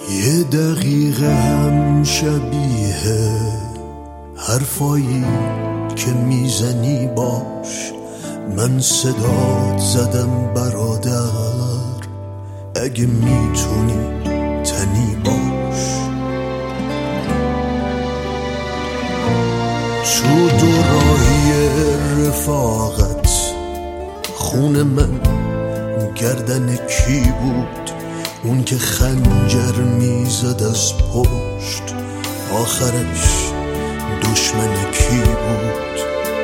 یه دقیقه هم شبیه حرفایی که میزنی باش. من صدات زدم برادر، اگه میتونی تنی باش. تو دوراهی رفاقت خون من گردن کی بود؟ اون که خنجر میزد از پشت آخرش دشمن کی بود؟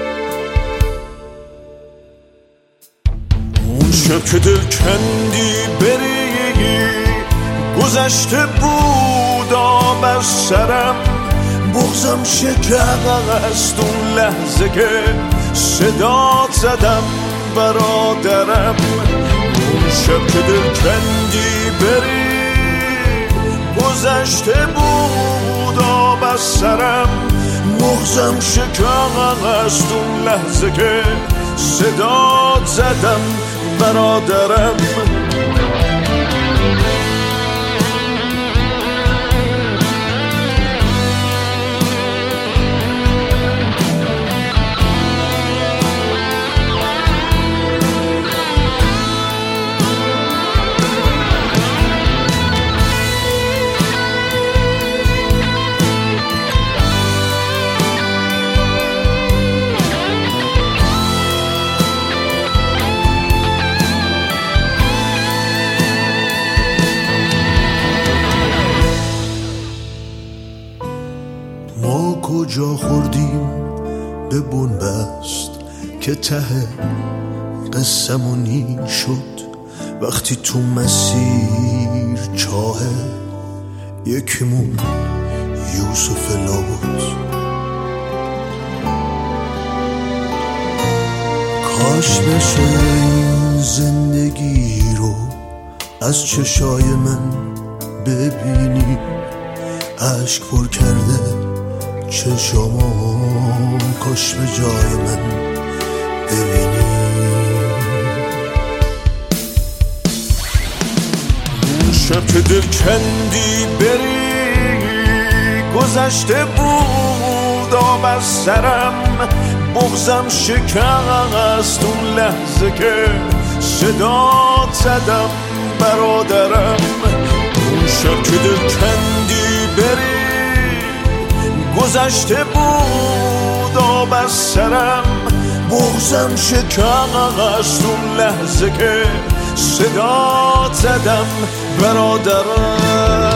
اون شب که دل کندی بری گذشته بود آب از سرم، بغضم شکست اون لحظه که صدات زدم برادرم. اون شب که دل کندی بری گذشته بود آب از سرم، بغضم شکست اون لحظه که صدات زدم برادرم. ما کجا خوردیم به بنبست که ته قسمون این شد؟ وقتی تو مسیر چاهه یکیمون یوسف لا بود. کاش بشه این زندگی رو از چشای من ببینی، اشک پر کرده چشما کاش به جای من ببینی. اون شب که دل کندی بری گذشته بود آب از سرم، بغضم شکست اون لحظه که صدات زدم برادرم. اون شب که دل کندی بری گذشته بود آب از سرم، بغضم شکست اون لحظه که صدات زدم برادرم.